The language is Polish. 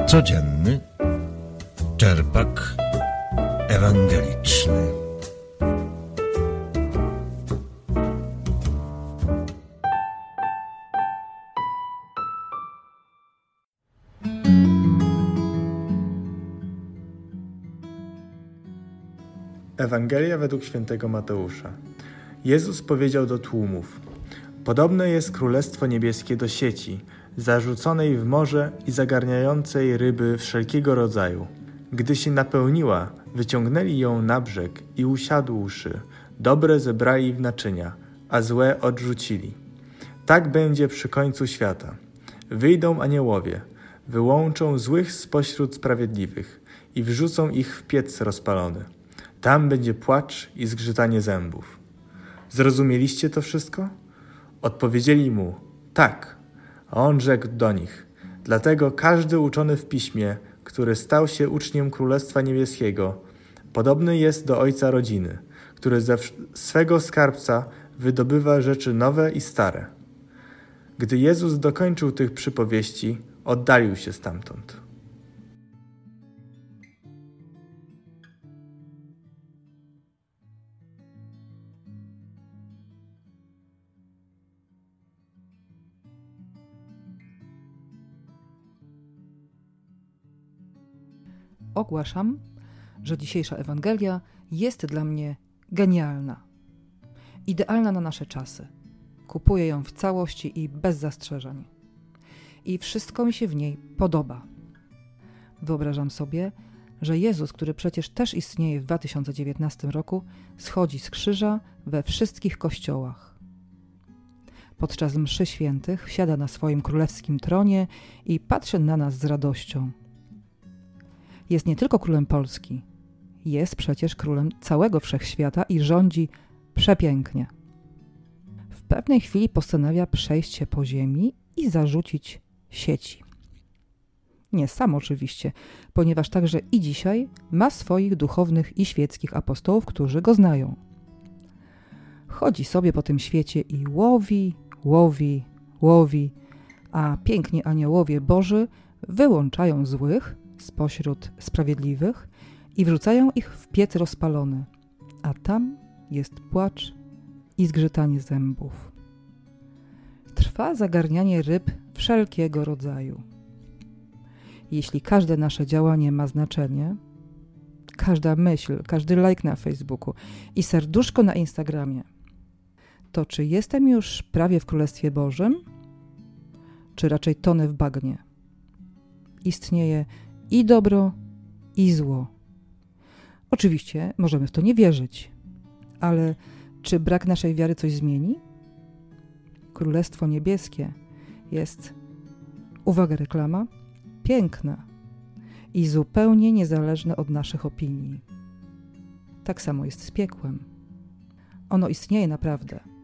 Codzienny czerpak ewangeliczny. Ewangelia według świętego Mateusza. Jezus powiedział do tłumów: podobne jest Królestwo Niebieskie do sieci, zarzuconej w morze i zagarniającej ryby wszelkiego rodzaju. Gdy się napełniła, wyciągnęli ją na brzeg i usiadłszy, dobre zebrali w naczynia, a złe odrzucili. Tak będzie przy końcu świata. Wyjdą aniołowie, wyłączą złych spośród sprawiedliwych i wrzucą ich w piec rozpalony. Tam będzie płacz i zgrzytanie zębów. Zrozumieliście to wszystko? Odpowiedzieli mu: tak. A on rzekł do nich: dlatego każdy uczony w piśmie, który stał się uczniem Królestwa Niebieskiego, podobny jest do ojca rodziny, który ze swego skarbca wydobywa rzeczy nowe i stare. Gdy Jezus dokończył tych przypowieści, oddalił się stamtąd. Ogłaszam, że dzisiejsza Ewangelia jest dla mnie genialna. Idealna na nasze czasy. Kupuję ją w całości i bez zastrzeżeń. I wszystko mi się w niej podoba. Wyobrażam sobie, że Jezus, który przecież też istnieje w 2019 roku, schodzi z krzyża we wszystkich kościołach. Podczas mszy świętych siada na swoim królewskim tronie i patrzy na nas z radością. Jest nie tylko królem Polski, jest przecież królem całego wszechświata i rządzi przepięknie. W pewnej chwili postanawia przejść się po ziemi i zarzucić sieci. Nie sam oczywiście, ponieważ także i dzisiaj ma swoich duchownych i świeckich apostołów, którzy go znają. Chodzi sobie po tym świecie i łowi, a piękni aniołowie Boży wyłączają złych spośród sprawiedliwych i wrzucają ich w piec rozpalony, a tam jest płacz i zgrzytanie zębów. Trwa zagarnianie ryb wszelkiego rodzaju. Jeśli każde nasze działanie ma znaczenie, każda myśl, każdy like na Facebooku i serduszko na Instagramie, to czy jestem już prawie w Królestwie Bożym, czy raczej tonę w bagnie? Istnieje i dobro, i zło. Oczywiście możemy w to nie wierzyć, ale czy brak naszej wiary coś zmieni? Królestwo Niebieskie jest, uwaga reklama, piękne i zupełnie niezależne od naszych opinii. Tak samo jest z piekłem. Ono istnieje naprawdę.